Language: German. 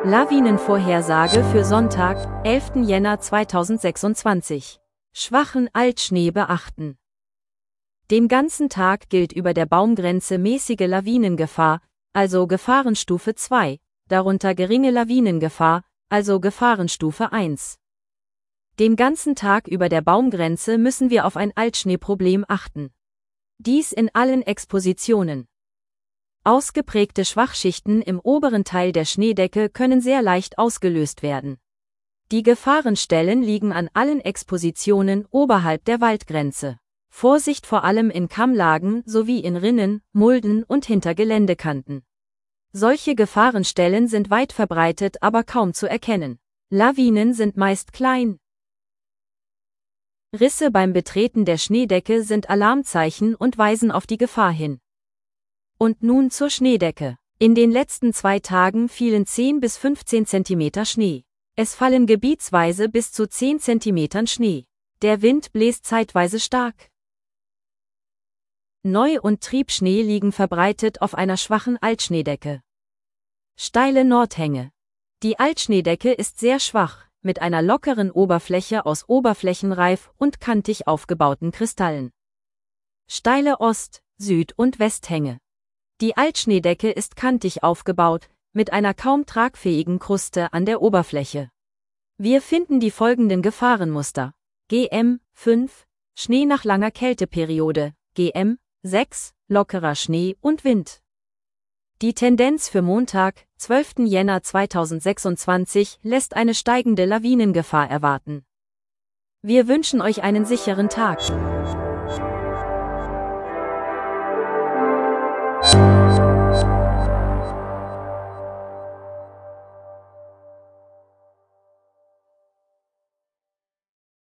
Lawinenvorhersage für Sonntag, 11. Jänner 2026. Schwachen Altschnee beachten. Den ganzen Tag gilt über der Baumgrenze mäßige Lawinengefahr, also Gefahrenstufe 2, darunter geringe Lawinengefahr, also Gefahrenstufe 1. Den ganzen Tag über der Baumgrenze müssen wir auf ein Altschneeproblem achten. Dies in allen Expositionen. Ausgeprägte Schwachschichten im oberen Teil der Schneedecke können sehr leicht ausgelöst werden. Die Gefahrenstellen liegen an allen Expositionen oberhalb der Waldgrenze. Vorsicht vor allem in Kammlagen sowie in Rinnen, Mulden und hinter Geländekanten. Solche Gefahrenstellen sind weit verbreitet, aber kaum zu erkennen. Lawinen sind meist klein. Risse beim Betreten der Schneedecke sind Alarmzeichen und weisen auf die Gefahr hin. Und nun zur Schneedecke. In den letzten 2 Tagen fielen 10 bis 15 cm Schnee. Es fallen gebietsweise bis zu 10 cm Schnee. Der Wind bläst zeitweise stark. Neu- und Triebschnee liegen verbreitet auf einer schwachen Altschneedecke. Steile Nordhänge. Die Altschneedecke ist sehr schwach, mit einer lockeren Oberfläche aus oberflächenreif und kantig aufgebauten Kristallen. Steile Ost-, Süd- und Westhänge. Die Altschneedecke ist kantig aufgebaut, mit einer kaum tragfähigen Kruste an der Oberfläche. Wir finden die folgenden Gefahrenmuster. GM 5, Schnee nach langer Kälteperiode, GM 6, lockerer Schnee und Wind. Die Tendenz für Montag, 12. Jänner 2026, lässt eine steigende Lawinengefahr erwarten. Wir wünschen euch einen sicheren Tag.